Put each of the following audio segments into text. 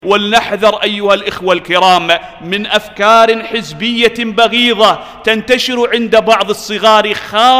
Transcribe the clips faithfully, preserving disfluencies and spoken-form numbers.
ولنحذر أيها الإخوة الكرام من أفكار حزبية بغيضة تنتشر عند بعض الصغار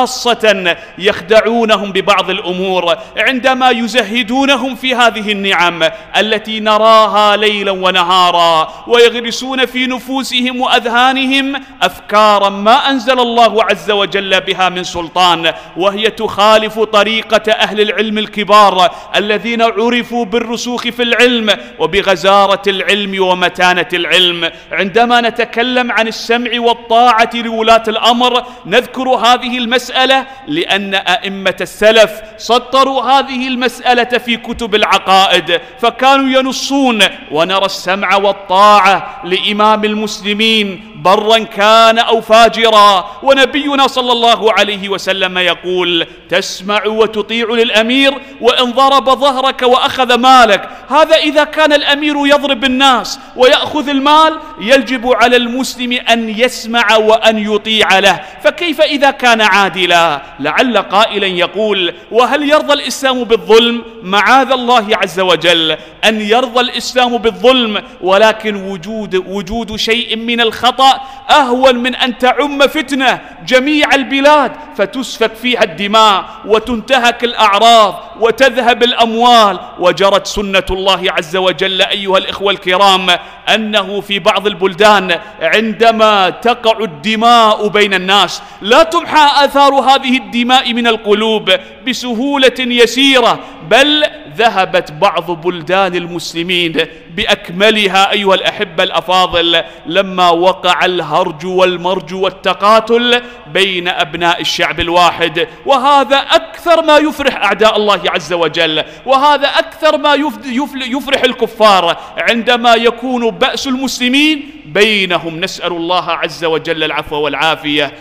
خاصة، يخدعونهم ببعض الأمور عندما يزهدونهم في هذه النعم التي نراها ليلا ونهارا، ويغرسون في نفوسهم وأذهانهم أفكارا ما أنزل الله عز وجل بها من سلطان، وهي تخالف طريقة أهل العلم الكبار الذين عرفوا بالرسوخ في العلم وبغزارة العلم ومتانة العلم. عندما نتكلم عن السمع والطاعة لولاة الأمر نذكر هذه المسألة لأن أئمة السلف سطروا هذه المسألة في كتب العقائد، فكانوا ينصون: ونرى السمع والطاعة لإمام المسلمين برا كان أو فاجرا. ونبينا صلى الله عليه وسلم يقول: تسمع وتطيع للأمير وإن ضرب ظهرك وأخذ مالك. هذا إذا كان الأمير يضرب الناس ويأخذ المال، يجب على المسلم أن يسمع وأن يطيع له، فكيف إذا كان عادلا؟ لعل قائلا يقول: وهل يرضى الإسلام بالظلم؟ معاذ الله عز وجل أن يرضى الإسلام بالظلم، ولكن وجود, وجود شيء من الخطأ أهون من أن تعم فتنة جميع البلاد فتسفك فيها الدماء وتنتهك الأعراض وتذهب الأموال. وجرت سنة الله عز وجل أيها الإخوة الكرام أنه في بعض البلدان عندما تقع الدماء بين الناس لا تمحى آثار هذه الدماء من القلوب بسهولة يسيرة، بل ذهبت بعض بلدان المسلمين بأكملها أيها الأحبة الأفاضل لما وقع الهرج والمرج والتقاتل بين أبناء الشعب الواحد. وهذا أكثر ما يفرح أعداء الله عز وجل، وهذا أكثر ما يفرح الكفار عندما يكون بأس المسلمين بينهم. نسأل الله عز وجل العفو والعافية.